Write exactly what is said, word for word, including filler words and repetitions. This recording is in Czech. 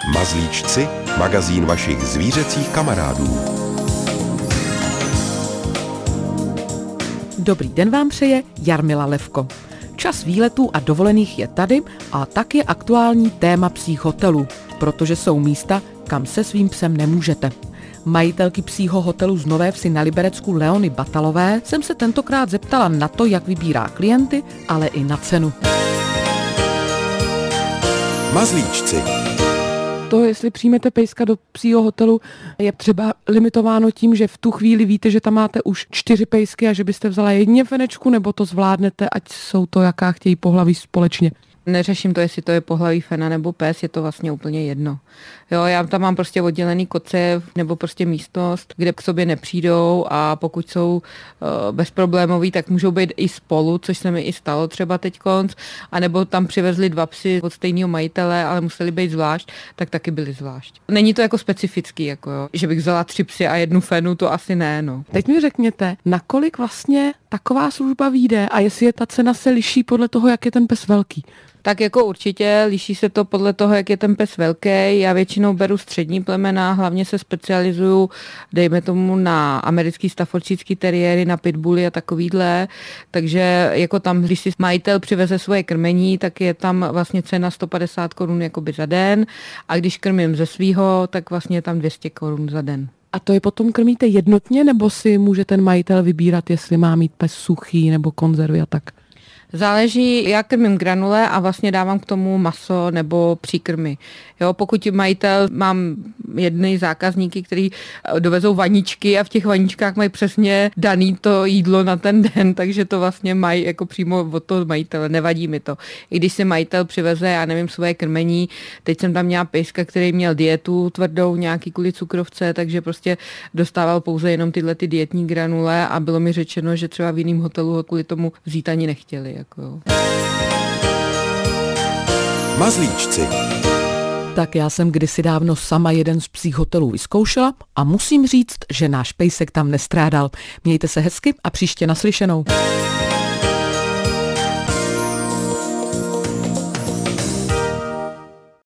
Mazlíčci, magazín vašich zvířecích kamarádů. Dobrý den vám přeje Jarmila Levko. Čas výletů a dovolených je tady a tak je aktuální téma psích hotelů, protože jsou místa, kam se svým psem nemůžete. Majitelky psího hotelu z Nové Vsi na Liberecku Leony Batalové jsem se tentokrát zeptala na to, jak vybírá klienty, ale i na cenu. Mazlíčci. To, jestli přijmete pejska do psího hotelu, je třeba limitováno tím, že v tu chvíli víte, že tam máte už čtyři pejsky a že byste vzala jedně fenečku, nebo to zvládnete, ať jsou to jaká chtějí pohlaví společně. Neřeším to, jestli to je pohlaví fena nebo pes, je to vlastně úplně jedno. Jo, já tam mám prostě oddělený kocev nebo prostě místnost, kde k sobě nepřijdou a pokud jsou uh, bezproblémoví, tak můžou být i spolu, což se mi i stalo třeba teďkonc, anebo tam přivezli dva psy od stejného majitele, ale museli být zvlášť, tak taky byli zvlášť. Není to jako specifický, jako jo, že bych vzala tři psy a jednu fenu, to asi ne, no. Teď mi řekněte, nakolik vlastně taková služba vyjde a jestli je ta cena se liší podle toho, jak je ten pes velký. Tak jako určitě, liší se to podle toho, jak je ten pes velký. Já většinou beru střední plemena, hlavně se specializuju, dejme tomu, na americký staffordshireský teriéry, na pitbully a takovýhle. Takže jako tam, když si majitel přiveze svoje krmení, tak je tam vlastně cena sto padesát korun jakoby za den. A když krmím ze svýho, tak vlastně je tam dvě stě korun za den. A to je potom krmíte jednotně, nebo si může ten majitel vybírat, jestli má mít pes suchý nebo konzervy a tak? Záleží, já krmím granule a vlastně dávám k tomu maso nebo příkrmy. Jo, pokud majitel, mám jedny zákazníky, který dovezou vaničky a v těch vaničkách mají přesně daný to jídlo na ten den, takže to vlastně mají jako přímo od toho majitele, nevadí mi to. I když si majitel přiveze, já nevím, svoje krmení, teď jsem tam měla pejska, který měl dietu tvrdou, nějaký kvůli cukrovce, takže prostě dostával pouze jenom tyhle ty dietní granule a bylo mi řečeno, že třeba v jiném hotelu ho kvůli tomu vzít ani nechtěli. Jako jo. Mazlíčci. Tak já jsem kdysi dávno sama jeden z psích hotelů vyzkoušela a musím říct, že náš pejsek tam nestrádal. Mějte se hezky a příště naslyšenou.